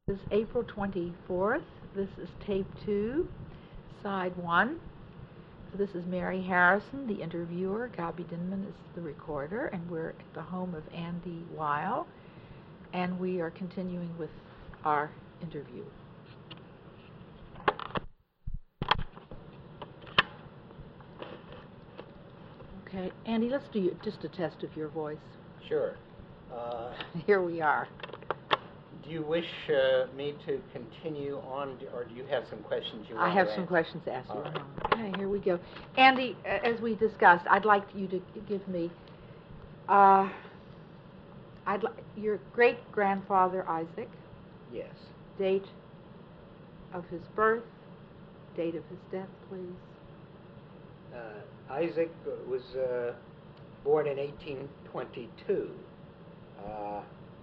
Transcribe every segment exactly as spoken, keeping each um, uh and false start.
This is April twenty-fourth. This is tape two, side one. This is Mary Harrison, the interviewer. Gabi Dinman is the recorder, and we're at the home of Andy Weil, and we are continuing with our interview. Okay, Andy, let's do just a test of your voice. Sure. Uh, Here we are. Do you wish uh, me to continue on, or do you have some questions you want I have to some answer? questions to ask you. All right. Okay, here we go. Andy, uh, as we discussed, I'd like you to give me uh, I'd li- your great-grandfather Isaac, Yes. date of his birth, date of his death, please. Uh, Isaac was uh, born in eighteen twenty-two. Uh,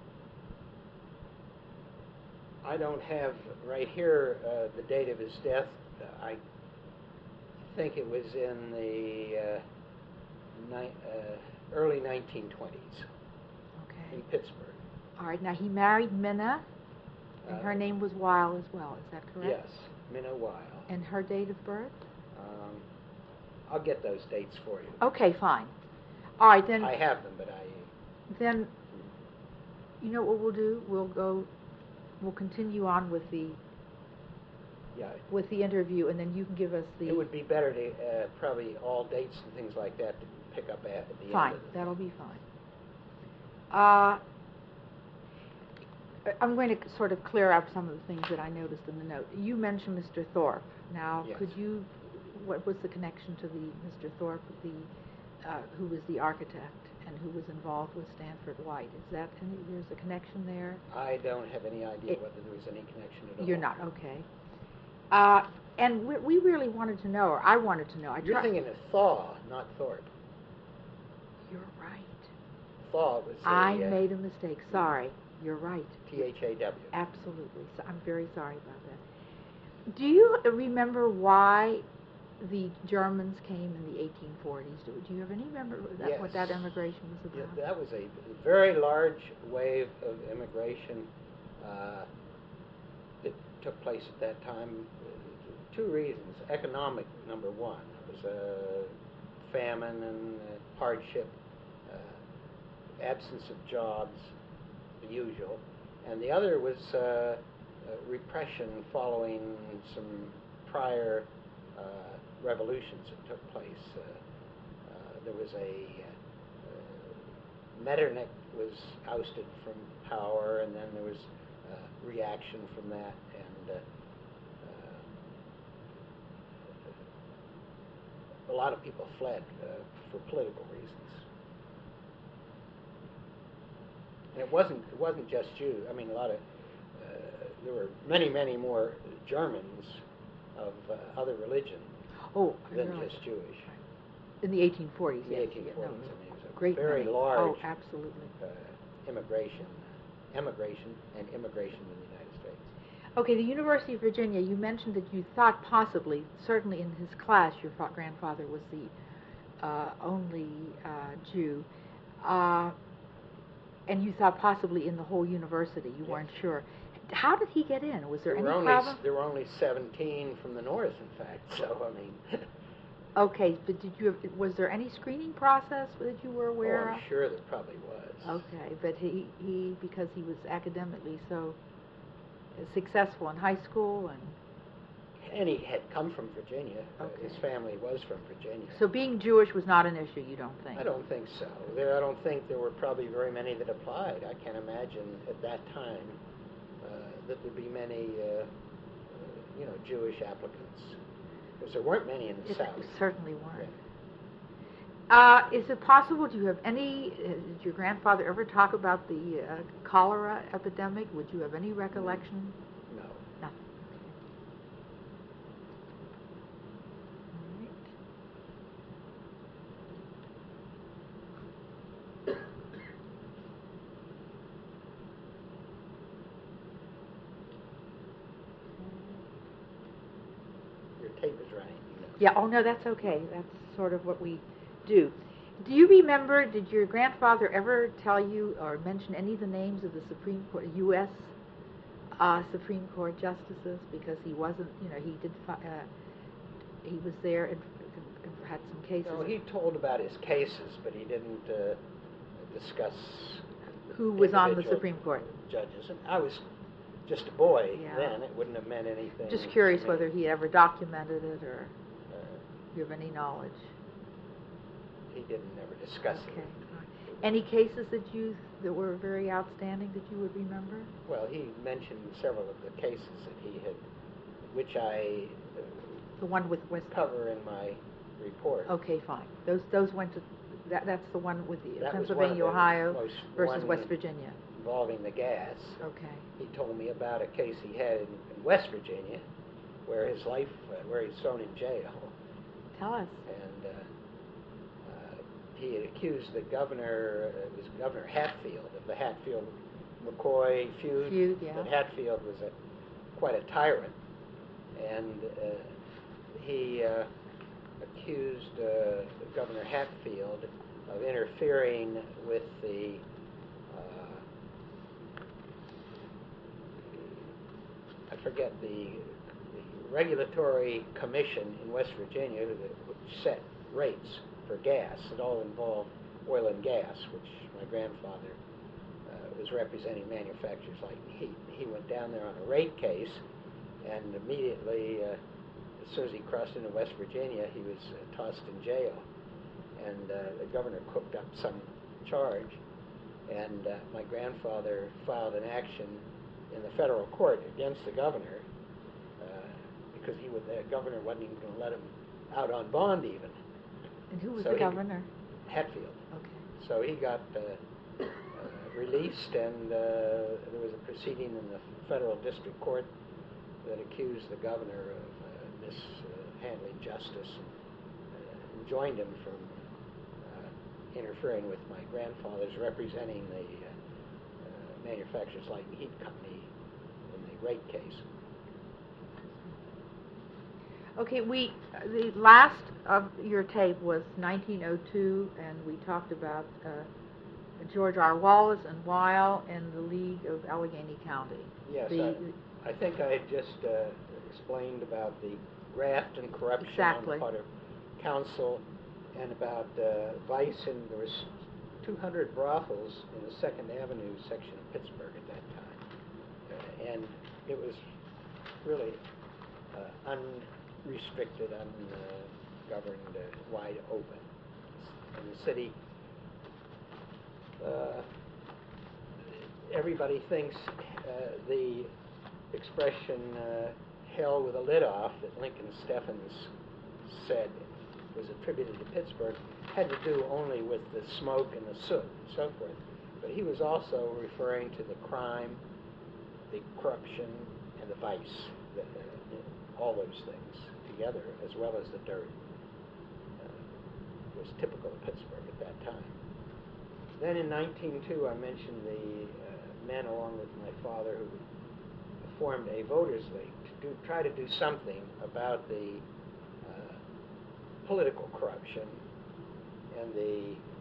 I don't have right here uh, the date of his death. Uh, I think it was in the uh, ni- uh, early nineteen twenties Okay. in Pittsburgh. All right. Now he married Minna, and Uh, her name was Weil as well. Is that correct? Yes, Minna Weil. And her date of birth? Um, I'll get those dates for you. Okay, fine. All right, then. I have them, but I... Then, you know what we'll do? We'll go. We'll continue on with the Yeah, with the interview, and then you can give us the. it would be better to uh, probably all dates and things like that to pick up at, at the Fine, end of the... that'll be fine. Uh, I'm going to sort of clear up some of the things that I noticed in the note. You mentioned Mister Thorpe. Now, Yes. could you? What was the connection to the Mister Thorpe, the uh, who was the architect and who was involved with Stanford White? Is that any? There's a connection there. I don't have any idea It- whether there was any connection at all. You're not okay. Uh, and we, we really wanted to know, or I wanted to know. I You're tried. thinking of Thaw, not Thorpe. You're right. Thaw was a, I uh, made a mistake. Sorry. You're right. T H A W. Absolutely. So I'm very sorry about that. Do you remember why the Germans came in the eighteen forties? Do, do you have any remember that, what that Yes. immigration was Yeah, about? that was a very large wave of immigration uh, that took place at that time. Uh, Two reasons. Economic, number one. It was a famine and uh, hardship, uh, absence of jobs, the usual. And the other was uh, uh, repression following some prior uh, revolutions that took place. Uh, uh, there was a uh, Metternich was ousted from power, and then there was uh, reaction from that, and uh, uh, a lot of people fled uh, for political reasons. And it wasn't it wasn't just Jews. I mean, a lot of uh, there were many many more Germans of uh, other religion Oh, than really? just Jewish. In the eighteen forties, In the yes. eighteen Yeah, no, forties, no. I mean, it was a Great very many. large Oh, absolutely. uh, immigration, emigration, and immigration in the United States. Okay, the University of Virginia, you mentioned that you thought possibly, certainly in his class, your fa- grandfather was the uh, only uh, Jew. Uh, and you thought possibly in the whole university. You Yes. weren't sure. How did he get in? Was there, There any were only problem? there were only seventeen from the north, in fact. So I mean, Okay, but did you have, was there any screening process that you were oh, aware I'm of? sure there probably was. Okay, but he, he because he was academically so successful in high school, and And he had come from Virginia. Uh, Okay. his family was from Virginia. so being Jewish was not an issue, you don't think? I don't think so. There, I don't think there were probably very many that applied. I can't imagine at that time uh, that there'd be many, uh, uh, you know, Jewish applicants, because there weren't many in the It South. certainly weren't. Yeah. Uh, is it possible, do you have any, uh, did your grandfather ever talk about the uh, cholera epidemic? Would you have any recollection? No. Nothing. Your tape is running. You know. Yeah, oh no, that's okay. That's sort of what we do. Do you remember, did your grandfather ever tell you or mention any of the names of the Supreme Court, U S uh, Supreme Court justices, because he wasn't, you know, he did, fi- uh, he was there and, and had some cases. No, he told about his cases, but he didn't uh, discuss Who was on the individual Supreme Court? Judges. And I was just a boy Yeah. then. It wouldn't have meant anything. Just to curious me. whether he ever documented it, or Uh, if you have any knowledge. he didn't ever discuss Okay. it. All right. Any cases that you, that were very outstanding that you would remember? Well, he mentioned several of the cases that he had, which I uh, The one with West. cover in my report. Okay, fine. Those, those went to, that, that's the one with the That was one of Pennsylvania, the Ohio most- versus one West Virginia. Involving the gas. Okay. He told me about a case he had in, in West Virginia, where his life, uh, where he's thrown in jail, Tell us. and uh, uh, he had accused the governor, uh, it was Governor Hatfield, of the Hatfield-McCoy feud. Feud, yeah. That Hatfield was a quite a tyrant, and uh, he uh, accused uh, Governor Hatfield of interfering with the I forget the, the regulatory commission in West Virginia that which set rates for gas. It all involved oil and gas, which my grandfather uh, was representing manufacturers like he. He went down there on a rate case, and immediately, uh, as soon as he crossed into West Virginia, he was uh, tossed in jail. And uh, the governor cooked up some charge, and uh, my grandfather filed an action in the federal court against the governor uh, because he would, the governor wasn't even going to let him out on bond even. And who was So the he- governor? Hatfield. Okay. So he got uh, uh, released, and uh, there was a proceeding in the federal district court that accused the governor of uh, mishandling justice and, uh, and joined him from uh, interfering with my grandfather's representing the uh, uh, manufacturers like Heat Company in the rate case. Okay, we, the last of your tape was nineteen oh two, and we talked about uh, George R. Wallace and Weil and the League of Allegheny County. Yes, The- I, I think I had just uh, explained about the graft and corruption Exactly. on the part of council, and about uh, vice, and there was two hundred brothels in the Second Avenue section of Pittsburgh at that time, uh, and it was really uh, unrestricted, ungoverned, uh, wide open. And the city, uh, everybody thinks uh, the expression uh, hell with a lid off that Lincoln Steffens said was attributed to Pittsburgh had to do only with the smoke and the soot and so forth. But he was also referring to the crime, the corruption, and the vice, the, uh, all those things together, as well as the dirt. Uh, was typical of Pittsburgh at that time. Then in nineteen oh two, I mentioned the uh, men, along with my father, who formed a voters' league to do, try to do something about the uh, political corruption and the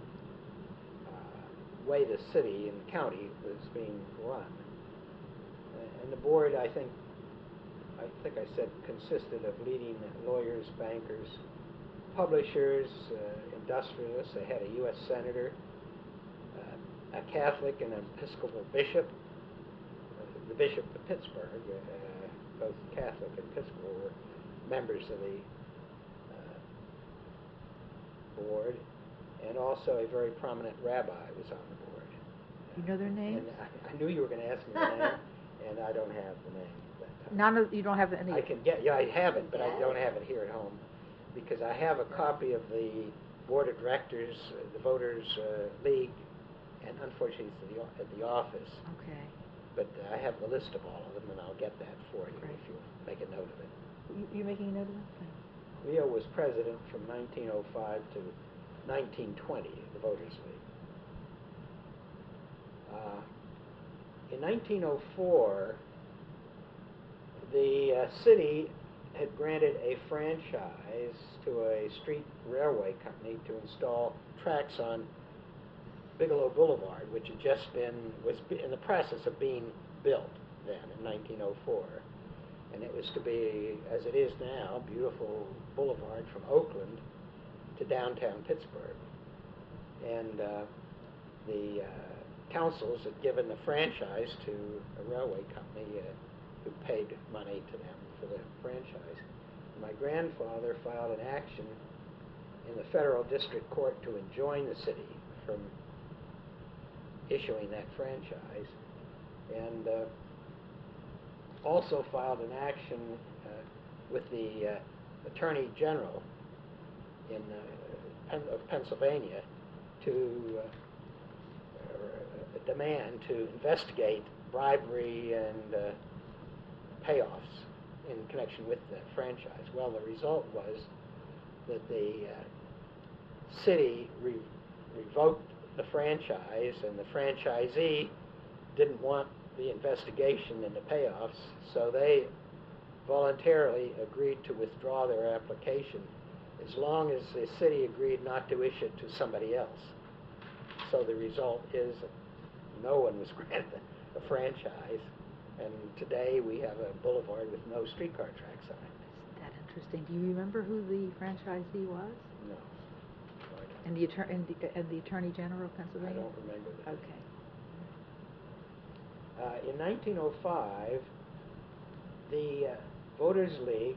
uh, way the city and county was being run. Uh, and the board, I think, I think I said, consisted of leading lawyers, bankers, publishers, uh, industrialists. They had a U S senator, uh, a Catholic, and an Episcopal bishop. Uh, the Bishop of Pittsburgh, uh, both Catholic and Episcopal, were members of the uh, board, and also a very prominent rabbi was on the board. You know their names? And I, I knew you were going to ask me the name, and I don't have the name at that time. None of, you don't have any? I can get, yeah, I have it, but I don't have it here at home, because I have a copy of the Board of Directors, uh, the Voters uh, League, and unfortunately it's at the, o- at the office. Okay. But uh, I have the list of all of them, and I'll get that for you Great. if you make a note of it. You, you making a note of that? Leo was president from nineteen oh five to nineteen twenty, the Voters League. Uh, in nineteen oh four, the uh, city had granted a franchise to a street railway company to install tracks on Bigelow Boulevard, which had just been, was be- in the process of being built. then in nineteen oh four. And it was to be, as it is now, beautiful boulevard from Oakland to downtown Pittsburgh. And uh, the uh, councils had given the franchise to a railway company uh, who paid money to them for the franchise. My grandfather filed an action in the federal district court to enjoin the city from issuing that franchise, and uh, also filed an action uh, with the uh, Attorney General in uh, Pen- of Pennsylvania to uh, uh, demand to investigate bribery and uh, payoffs in connection with the franchise. Well, the result was that the uh, city re- revoked the franchise, and the franchisee didn't want the investigation into payoffs, so they voluntarily agreed to withdraw their application as long as the city agreed not to issue it to somebody else. So the result is that no one was granted a franchise, and today we have a boulevard with no streetcar tracks on it. Isn't that interesting? Do you remember who the franchisee was? No. And the, attor- and the, and the Attorney General of I Pennsylvania? don't remember that. Okay. Uh, in nineteen oh five, the uh, Voters League,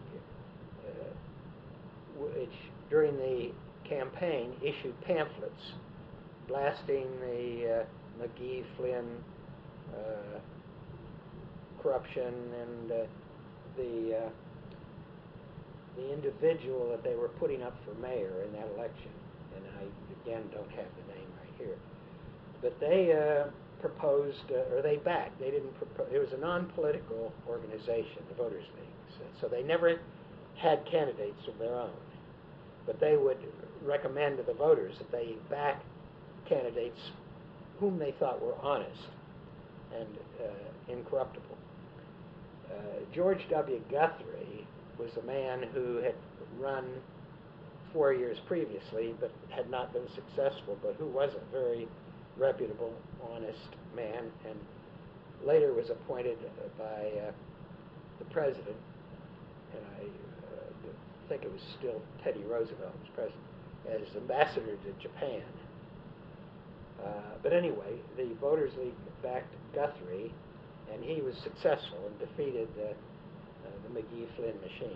uh, which during the campaign issued pamphlets blasting the uh, McGee Flynn uh, corruption and uh, the uh, the individual that they were putting up for mayor in that election. And I again don't have the name right here, but they uh, proposed, uh, or they backed. They didn't propose. It was a non-political organization, the Voters League, so, so they never had candidates of their own. But they would recommend to the voters that they back candidates whom they thought were honest and uh, incorruptible. Uh, George W. Guthrie was a man who had run four years previously but had not been successful, but who was a very reputable, honest man, and later was appointed by uh, the president, and I uh, think it was still Teddy Roosevelt was president, as ambassador to Japan. Uh, but anyway, the Voters League backed Guthrie, and he was successful and defeated uh, uh, the McGee-Flynn machine.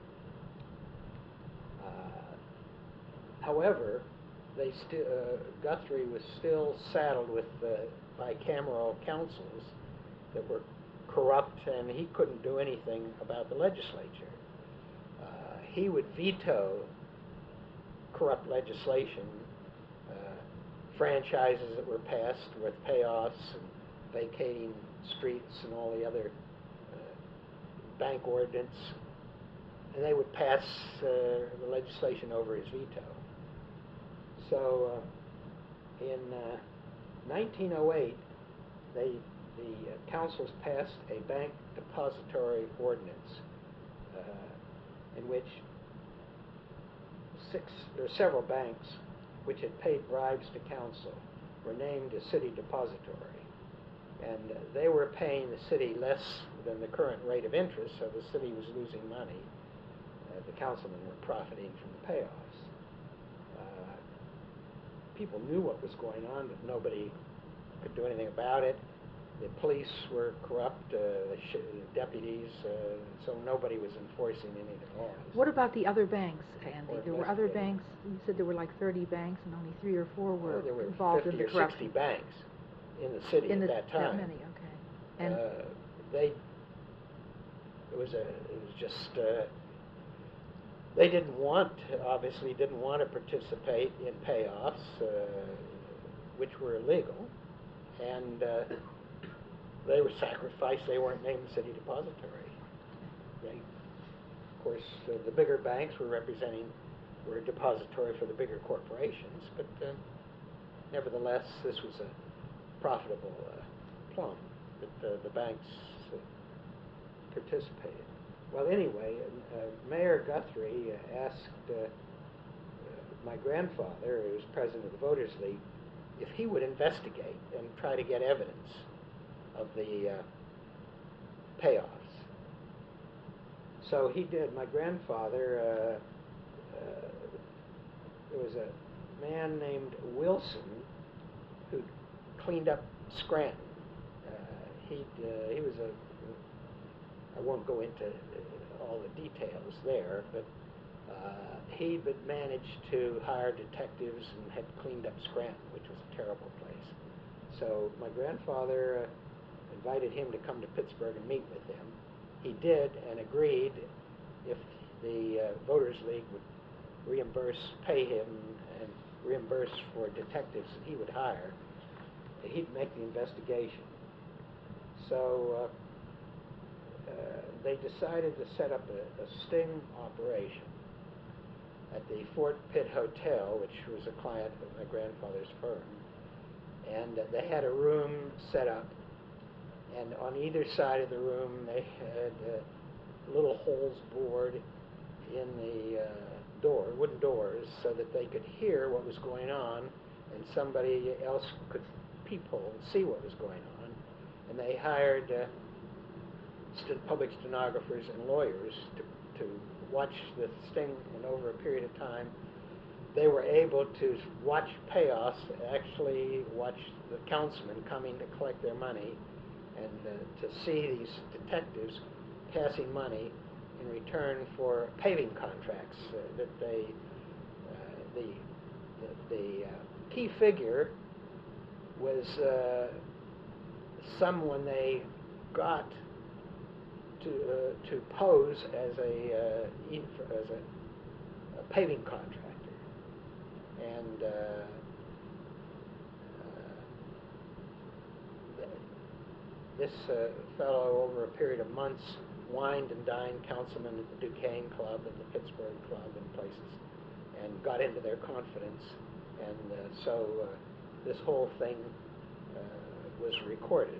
Uh, however, they sti- uh, Guthrie was still saddled with uh, bicameral councils that were corrupt, and he couldn't do anything about the legislature. Uh, he would veto corrupt legislation, uh, franchises that were passed with payoffs and vacating streets and all the other uh, bank ordinance, and they would pass uh, the legislation over his veto. So uh, in uh, nineteen oh eight, they, the uh, councils passed a bank depository ordinance uh, in which six or several banks which had paid bribes to council were named as city depository. And uh, they were paying the city less than the current rate of interest, so the city was losing money. Uh, the councilmen were profiting from the payoffs. Uh, people knew what was going on, but nobody could do anything about it. The police were corrupt, uh, the sh- deputies, uh, so nobody was enforcing any of the laws. What about the other banks, Andy? Or There were other investigating. banks. You said there were like thirty banks, and only three or four were, Oh, there were involved in fifty the or corruption. sixty banks in the city in at the, that time. That many, okay. And uh, they, it was a, it was just, uh, they didn't want, obviously didn't want to participate in payoffs, uh, which were illegal, and uh, they were sacrificed. They weren't named city depository. They, of course, uh, the bigger banks were representing, were a depository for the bigger corporations, but uh, nevertheless, this was a profitable uh, plum that uh, the banks uh, participated. Well, anyway, uh, Mayor Guthrie uh, asked uh, uh, my grandfather, who was president of the Voters League, if he would investigate and try to get evidence of the uh, payoffs. So he did. My grandfather, uh, uh, there was a man named Wilson who cleaned up Scranton. Uh, he uh, he was a, I won't go into all the details there, but uh, he but managed to hire detectives and had cleaned up Scranton, which was a terrible place. So my grandfather uh, invited him to come to Pittsburgh and meet with him. He did and agreed if the uh, Voters League would reimburse, pay him and reimburse for detectives that he would hire, that he'd make the investigation. So uh, uh, they decided to set up a, a sting operation at the Fort Pitt Hotel, which was a client of my grandfather's firm. And uh, they had a room set up, and on either side of the room they had uh, little holes bored in the uh, door, wooden doors, so that they could hear what was going on, and somebody else could peephole and see what was going on. And they hired uh, st- public stenographers and lawyers to, to watch the sting, and over a period of time they were able to watch payoffs, actually watch the councilmen coming to collect their money, and uh, to see these detectives passing money in return for paving contracts uh, that they, uh, the, the, the uh, key figure was uh, someone they got to uh, to pose as a uh, as a, a paving contractor, and uh, uh, this uh, fellow, over a period of months, wined and dined councilmen at the Duquesne Club and the Pittsburgh Club and places, and got into their confidence, and uh, so uh, this whole thing uh, was recorded.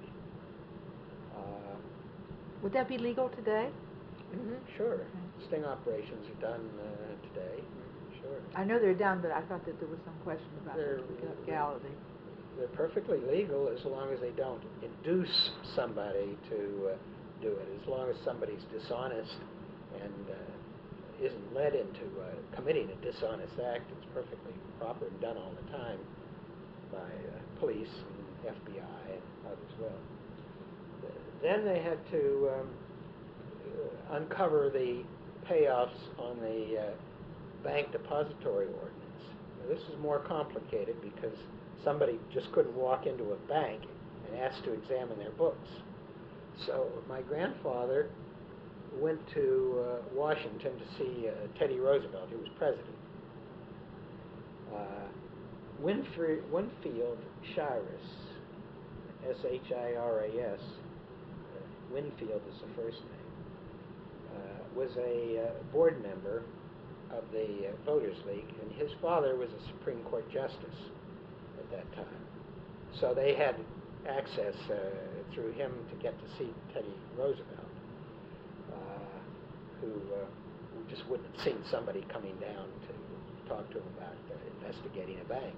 Uh, Would that be legal today? mm-hmm, sure. Okay. Sting operations are done uh, today. Mm, sure. I know they're done, but I thought that there was some question about they're, the legality. They're perfectly legal as long as they don't induce somebody to uh, do it. As long as somebody's dishonest and uh, isn't led into uh, committing a dishonest act, it's perfectly proper and done all the time by uh, police and F B I and others. Well, then they had to um, uh, uncover the payoffs on the uh, bank depository ordinance. Now, this is more complicated because somebody just couldn't walk into a bank and ask to examine their books. So my grandfather went to uh, Washington to see uh, Teddy Roosevelt, who was president. Uh, Winfrey, Winfield Shiras, S H I R A S, uh, Winfield is the first name, uh, was a uh, board member of the uh, Voters League, and his father was a Supreme Court justice at that time. So they had access uh, through him to get to see Teddy Roosevelt, uh, who, uh, who just wouldn't have seen somebody coming down to talk to him about uh, investigating a bank.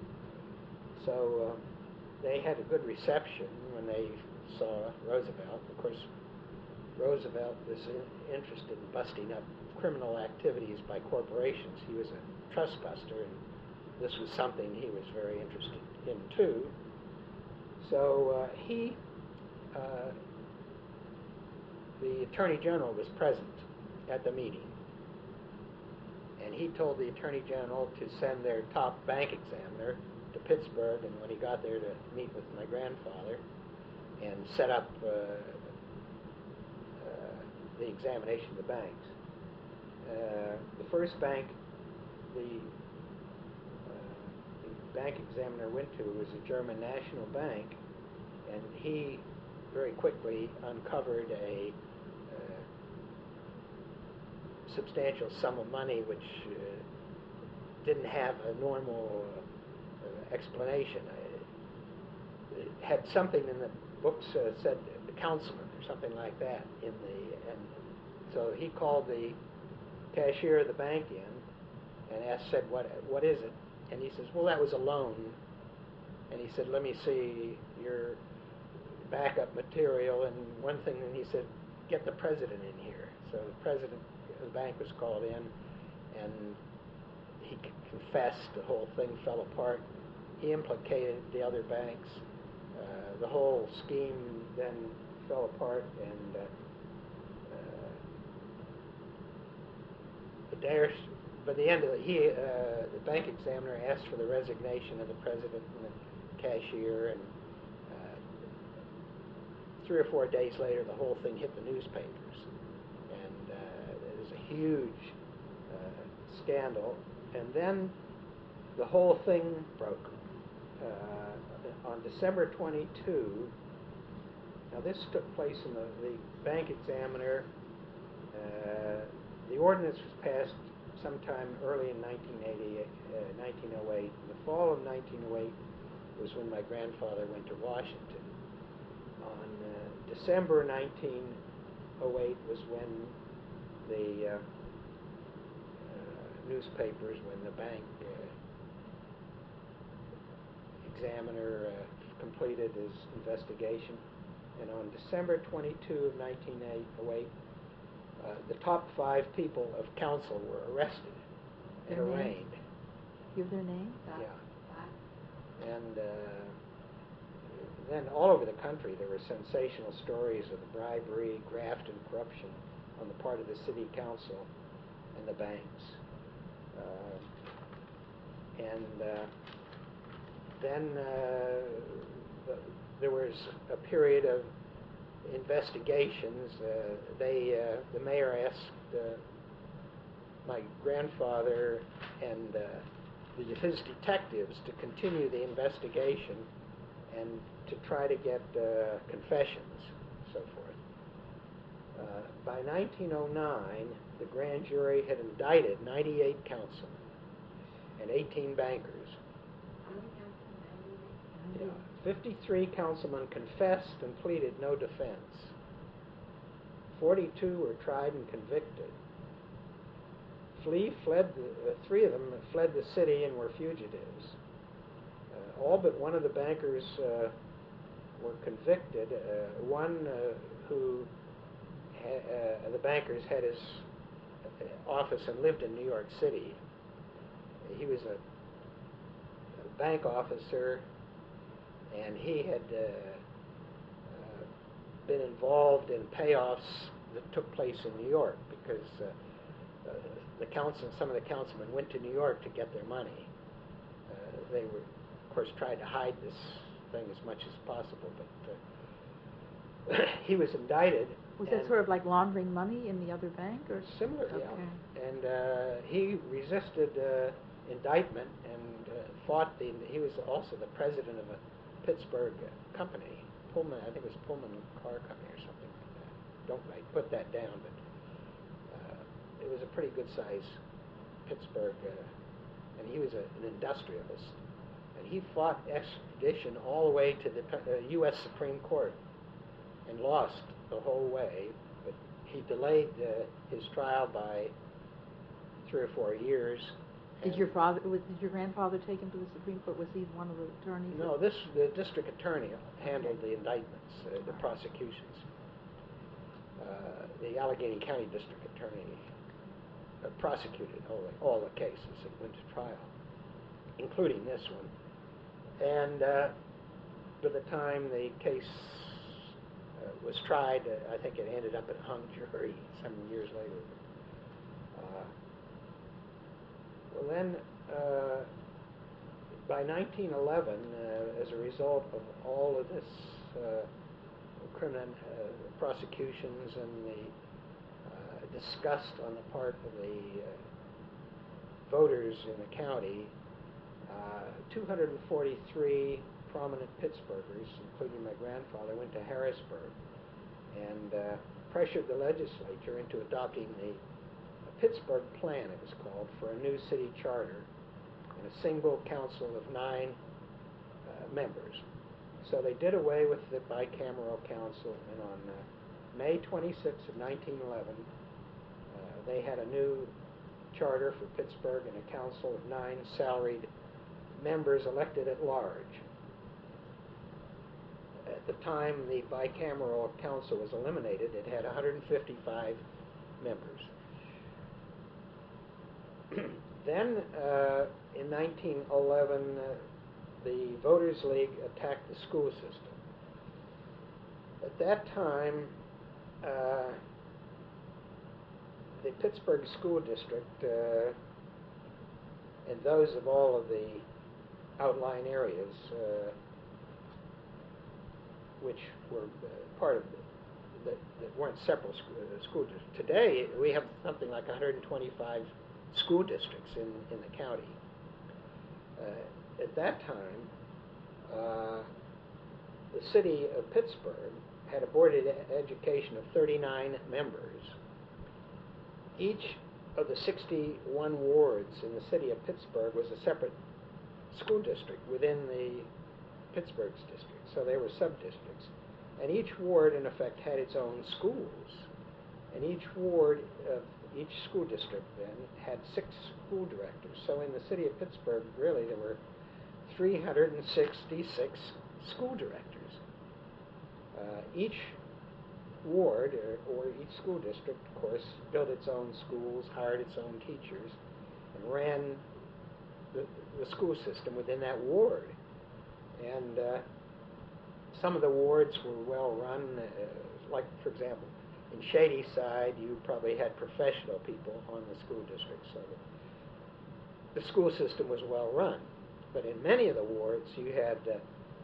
So uh, they had a good reception when they saw Roosevelt. Of course, Roosevelt was in, interested in busting up criminal activities by corporations. He was a trust buster, and this was something he was very interested in too. So uh, he, uh, the Attorney General was present at the meeting, and he told the Attorney General to send their top bank examiner to Pittsburgh, and when he got there, to meet with my grandfather and set up uh, uh, the examination of the banks. Uh, the first bank the, uh, the bank examiner went to was the German National Bank, and he very quickly uncovered a uh, substantial sum of money which uh, didn't have a normal uh, explanation. It had something in the books uh, said the councilman or something like that in the, and so he called the cashier of the bank in and asked, said, what what is it? And he says, well, that was a loan. And he said, let me see your backup material. And one thing, and he said, get the president in here. So the president of the bank was called in, and he c- confessed. The whole thing fell apart. He implicated the other banks. Uh, the whole scheme then fell apart, and uh, uh, Adair, by the end of it, he, uh, the bank examiner asked for the resignation of the president and the cashier, and uh, three or four days later, the whole thing hit the newspapers, and uh, it was a huge uh, scandal. And then the whole thing broke. Uh, on December twenty-second, now this took place in the, the bank examiner. Uh, the ordinance was passed sometime early in nineteen eighty-eight, uh, nineteen oh eight. In the fall of nineteen oh eight was when my grandfather went to Washington. On uh, December nineteen oh eight was when the uh, uh, newspapers, when the bank uh, examiner uh, completed his investigation. And on December twenty-second of nineteen oh eight, uh, the top five people of council were arrested and Their names? arraigned. Give their names? Yeah. And uh, then all over the country there were sensational stories of the bribery, graft, and corruption on the part of the city council and the banks. Uh, and uh, then uh, the, there was a period of investigations. Uh, they, uh, the mayor asked uh, my grandfather and uh, the, his detectives to continue the investigation and to try to get uh, confessions, so forth. Uh, by nineteen oh nine, the grand jury had indicted ninety-eight councilmen and eighteen bankers. Yeah. fifty-three councilmen confessed and pleaded no defense. forty-two were tried and convicted. Flee fled. The, uh, three of them fled the city and were fugitives. Uh, all but one of the bankers uh, were convicted. Uh, one uh, who ha- uh, the bankers had his office and lived in New York City. He was a, a bank officer, and he had uh, uh, been involved in payoffs that took place in New York because uh, uh, the council, some of the councilmen went to New York to get their money. Uh, they were, of course, tried to hide this thing as much as possible, but uh, he was indicted. Was that sort of like laundering money in the other bank, or similar? Okay. Yeah. And uh, he resisted uh, indictment and uh, fought the. He was also the president of a Pittsburgh company, Pullman. I think it was Pullman Car Company or something like that. Don't write, put that down, but uh, it was a pretty good size Pittsburgh, uh, and he was a, an industrialist, and he fought extradition all the way to the uh, U S Supreme Court and lost the whole way, but he delayed uh, his trial by three or four years. Did your father, was, did your grandfather take him to the Supreme Court? Was he one of the attorneys? No, this the district attorney handled the indictments, uh, the prosecutions. Uh, the Allegheny County district attorney uh, prosecuted all the, all the cases that went to trial, including this one. And uh, by the time the case uh, was tried, uh, I think it ended up in a hung jury some years later. Uh, Well, then, uh, by nineteen eleven, uh, as a result of all of this uh, criminal uh, prosecutions and the uh, disgust on the part of the uh, voters in the county, uh, two hundred forty-three prominent Pittsburghers, including my grandfather, went to Harrisburg and uh, pressured the legislature into adopting the Pittsburgh Plan, it was called, for a new city charter and a single council of nine uh, members. So they did away with the bicameral council, and on uh, May twenty-sixth of nineteen eleven, uh, they had a new charter for Pittsburgh and a council of nine salaried members elected at large. at the time the bicameral council was eliminated, it had one hundred fifty-five members. Then, uh, in nineteen eleven, uh, the Voters League attacked the school system. At that time, uh, the Pittsburgh School District uh, and those of all of the outlying areas, uh, which were uh, part of the, that, that weren't separate sc uh, school districts. Today, we have something like one hundred twenty-five school districts in, in the county. Uh, at that time, uh, the city of Pittsburgh had a board of education of thirty-nine members. Each of the sixty-one wards in the city of Pittsburgh was a separate school district within the Pittsburgh's district, so they were sub-districts. And each ward, in effect, had its own schools. And each ward of each school district then had six school directors. So in the city of Pittsburgh, really, there were three hundred sixty-six school directors. Uh, each ward or, or each school district, of course, built its own schools, hired its own teachers, and ran the, the school system within that ward. And uh, some of the wards were well run, uh, like, for example, in Shadyside, you probably had professional people on the school district, so the, the school system was well run. But in many of the wards, you had uh,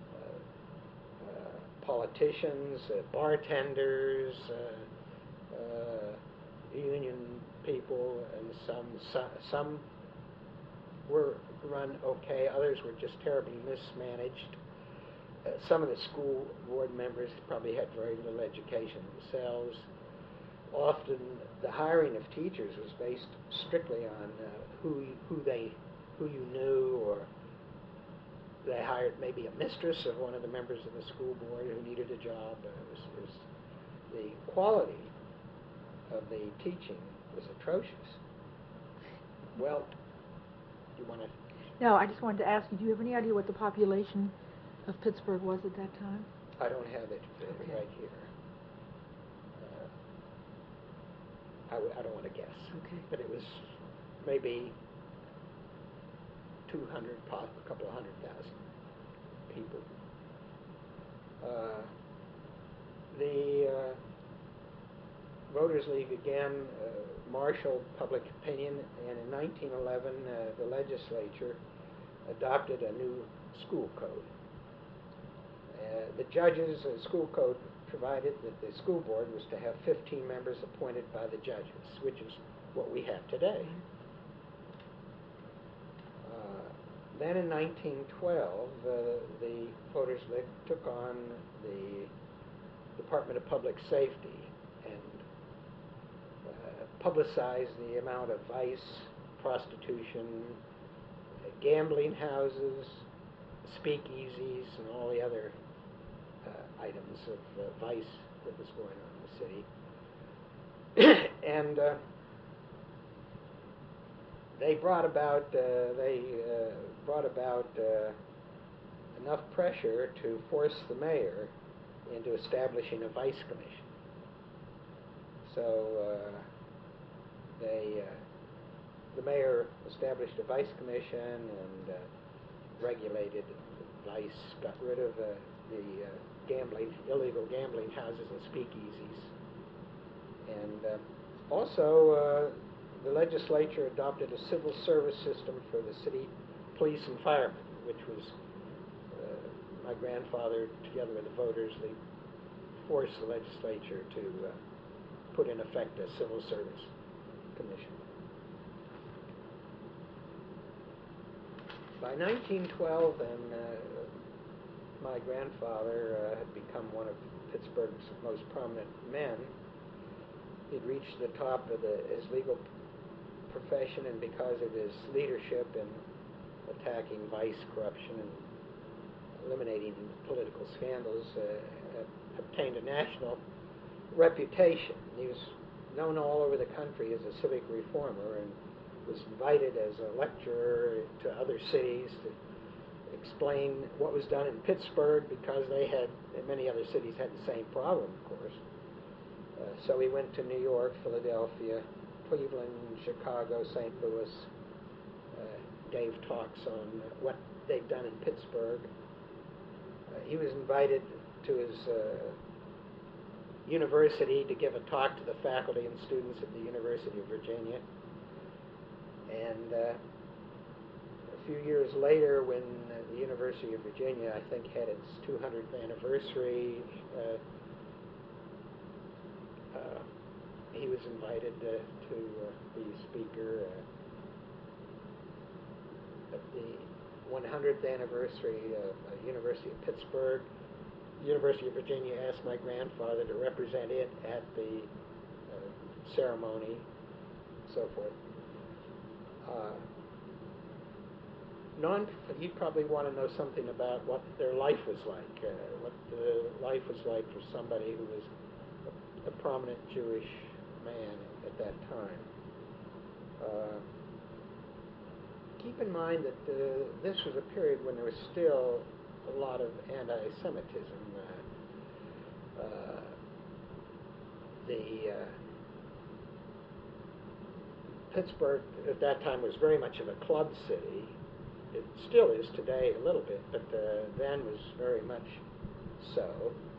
politicians, uh, bartenders, uh, uh, union people, and some, some some were run okay. Others were just terribly mismanaged. Uh, some of the school board members probably had very little education themselves. Often, the hiring of teachers was based strictly on uh, who who they who you knew, or they hired maybe a mistress of one of the members of the school board who needed a job. Uh, it was, it was the quality of the teaching was atrocious. Well, do you want to? No, I just wanted to ask you, do you have any idea what the population of Pittsburgh was at that time? I don't have it uh, Okay. right here. Uh, I, w I don't want to guess. Okay. But it was maybe two hundred, a couple of hundred thousand people. Uh, the uh, Voters League again uh, marshaled public opinion, and in nineteen eleven uh, the legislature adopted a new school code. Uh, the judges' uh, school code provided that the school board was to have fifteen members appointed by the judges, which is what we have today. Then in nineteen twelve, uh, the Voters League took on the Department of Public Safety and uh, publicized the amount of vice, prostitution, uh, gambling houses, speakeasies, and all the other uh, items of uh, vice that was going on in the city. and uh, they brought about uh, they uh, brought about uh, enough pressure to force the mayor into establishing a vice commission. So uh, they uh, the mayor established a vice commission and uh, regulated vice, got rid of uh, the uh, gambling, illegal gambling houses and speakeasies, and uh, also. Uh, The legislature adopted a civil service system for the city police and firemen, which was uh, my grandfather, together with the voters, they forced the legislature to uh, put in effect a civil service commission. By nineteen twelve, then, uh, my grandfather uh, had become one of Pittsburgh's most prominent men. He'd reached the top of the, his legal profession, and because of his leadership in attacking vice, corruption, and eliminating political scandals, uh, obtained a national reputation. He was known all over the country as a civic reformer and was invited as a lecturer to other cities to explain what was done in Pittsburgh, because they had, and many other cities had the same problem, of course. Uh, so he went to New York, Philadelphia, Cleveland, Chicago, Saint Louis, uh, gave talks on uh, what they'd done in Pittsburgh. Uh, he was invited to his uh, university to give a talk to the faculty and students at the University of Virginia. And uh, a few years later, when uh, the University of Virginia, I think, had its two hundredth anniversary, uh, uh, he was invited uh, to uh, be a speaker uh, at the one hundredth anniversary of uh, University of Pittsburgh. University of Virginia asked my grandfather to represent it at the uh, ceremony, so forth. Uh, non, you'd probably want to know something about what their life was like, uh, what the life was like for somebody who was a, a prominent Jewish man at that time. Uh, keep in mind that uh, this was a period when there was still a lot of anti-Semitism. Uh, uh, the uh, Pittsburgh at that time was very much of a club city. It still is today a little bit, but uh, then was very much so.